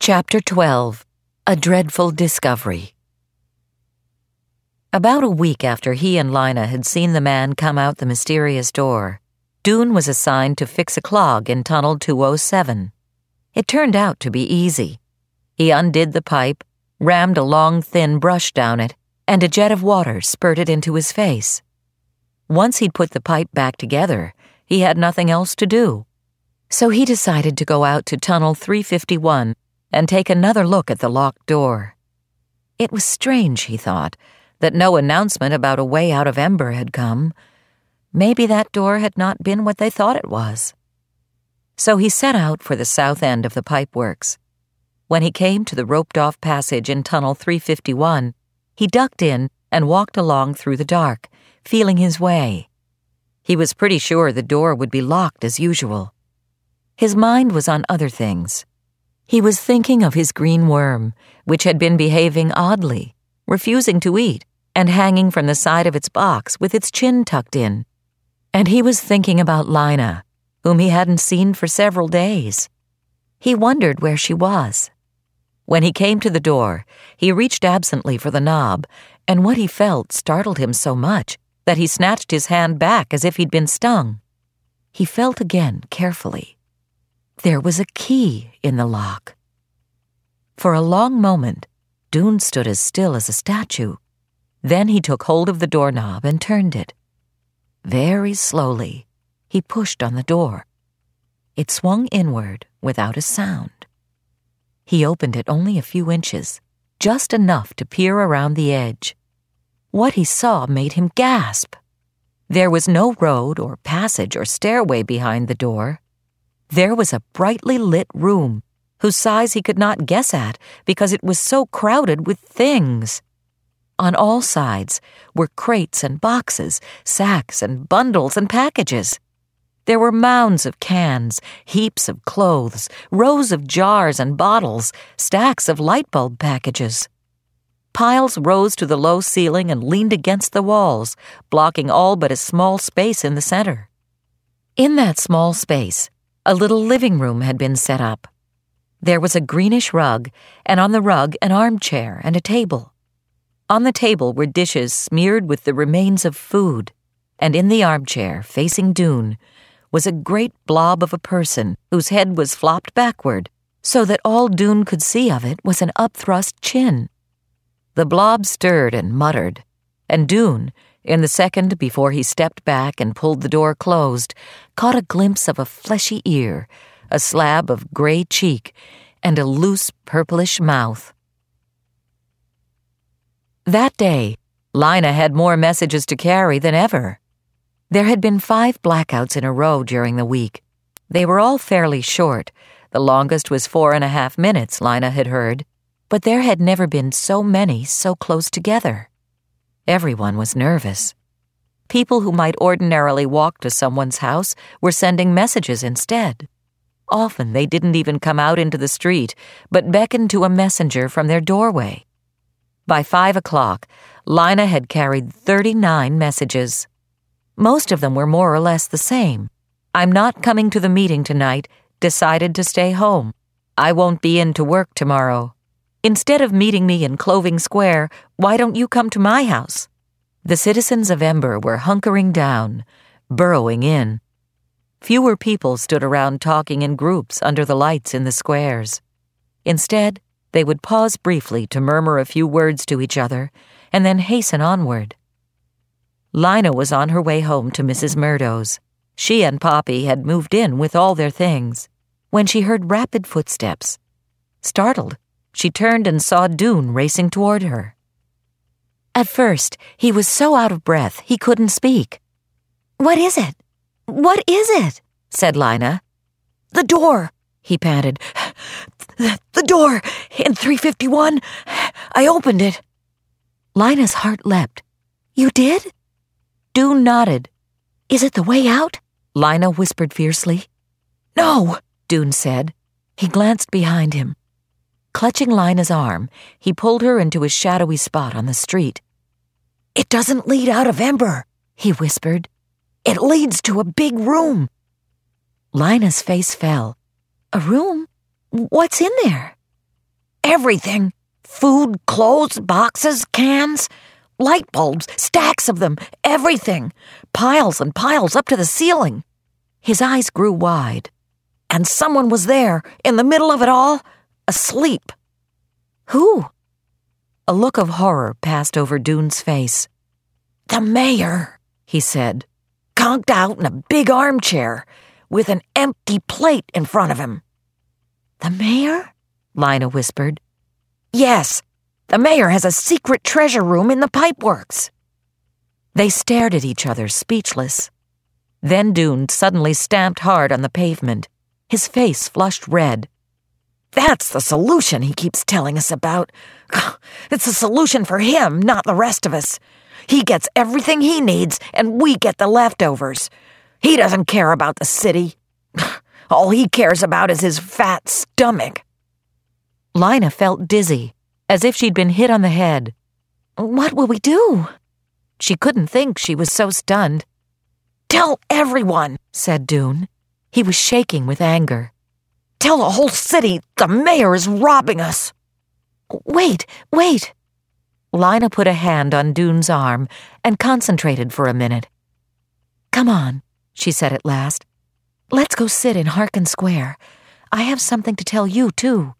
Chapter 12. A Dreadful Discovery. About a week after he and Lina had seen the man come out the mysterious door, Doon was assigned to fix a clog in Tunnel 207. It turned out to be easy. He undid the pipe, rammed a long, thin brush down it, and a jet of water spurted into his face. Once he'd put the pipe back together, he had nothing else to do. So he decided to go out to Tunnel 351 and take another look at the locked door. It was strange, he thought, that no announcement about a way out of Ember had come. Maybe that door had not been what they thought it was. So he set out for the south end of the pipeworks. When he came to the roped-off passage in Tunnel 351, he ducked in and walked along through the dark, feeling his way. He was pretty sure the door would be locked as usual. His mind was on other things. He was thinking of his green worm, which had been behaving oddly, refusing to eat, and hanging from the side of its box with its chin tucked in. And he was thinking about Lina, whom he hadn't seen for several days. He wondered where she was. When he came to the door, he reached absently for the knob, and what he felt startled him so much that he snatched his hand back as if he'd been stung. He felt again carefully. There was a key in the lock. For a long moment, Doon stood as still as a statue. Then he took hold of the doorknob and turned it. Very slowly, he pushed on the door. It swung inward without a sound. He opened it only a few inches, just enough to peer around the edge. What he saw made him gasp. There was no road or passage or stairway behind the door. There was a brightly lit room, whose size he could not guess at because it was so crowded with things. On all sides were crates and boxes, sacks and bundles and packages. There were mounds of cans, heaps of clothes, rows of jars and bottles, stacks of light bulb packages. Piles rose to the low ceiling and leaned against the walls, blocking all but a small space in the center. In that small space, a little living room had been set up. There was a greenish rug, and on the rug an armchair and a table. On the table were dishes smeared with the remains of food, and in the armchair, facing Doon, was a great blob of a person whose head was flopped backward, so that all Doon could see of it was an upthrust chin. The blob stirred and muttered, and Doon, in the second before he stepped back and pulled the door closed, caught a glimpse of a fleshy ear, a slab of gray cheek, and a loose purplish mouth. That day, Lina had more messages to carry than ever. There had been 5 blackouts in a row during the week. They were all fairly short. The longest was 4.5 minutes, Lina had heard, but there had never been so many so close together. Everyone was nervous. People who might ordinarily walk to someone's house were sending messages instead. Often they didn't even come out into the street, but beckoned to a messenger from their doorway. By 5 o'clock, Lina had carried 39 messages. Most of them were more or less the same. I'm not coming to the meeting tonight. Decided to stay home. I won't be in to work tomorrow. Instead of meeting me in Clothing Square, why don't you come to my house? The citizens of Ember were hunkering down, burrowing in. Fewer people stood around talking in groups under the lights in the squares. Instead, they would pause briefly to murmur a few words to each other, and then hasten onward. Lina was on her way home to Mrs. Murdo's. She and Poppy had moved in with all their things, when she heard rapid footsteps. Startled, she turned and saw Doon racing toward her. At first, he was so out of breath he couldn't speak. "What is it? What is it?" said Lina. "The door," he panted. The door in 351. I opened it." Lina's heart leapt. "You did?" Doon nodded. "Is it the way out?" Lina whispered fiercely. "No," Doon said. He glanced behind him. Clutching Lina's arm, he pulled her into a shadowy spot on the street. "It doesn't lead out of Ember," he whispered. "It leads to a big room." Lina's face fell. "A room? What's in there?" Everything. Food, clothes, boxes, cans, light bulbs, stacks of them, everything. Piles and piles up to the ceiling. His eyes grew wide. And someone was there, in the middle of it all, asleep. Who? A look of horror passed over Doone's face. The mayor, he said, conked out in a big armchair, with an empty plate in front of him. The mayor? Lina whispered. Yes, the mayor has a secret treasure room in the pipeworks. They stared at each other, speechless. Then Doone suddenly stamped hard on the pavement. His face flushed red. That's the solution he keeps telling us about. It's a solution for him, not the rest of us. He gets everything he needs, and we get the leftovers. He doesn't care about the city. All he cares about is his fat stomach. Lina felt dizzy, as if she'd been hit on the head. What will we do? She couldn't think, she was so stunned. Tell everyone, said Doone. He was shaking with anger. Tell the whole city the mayor is robbing us. Wait. Lina put a hand on Doone's arm and concentrated for a minute. Come on, she said at last. Let's go sit in Harkin Square. I have something to tell you, too.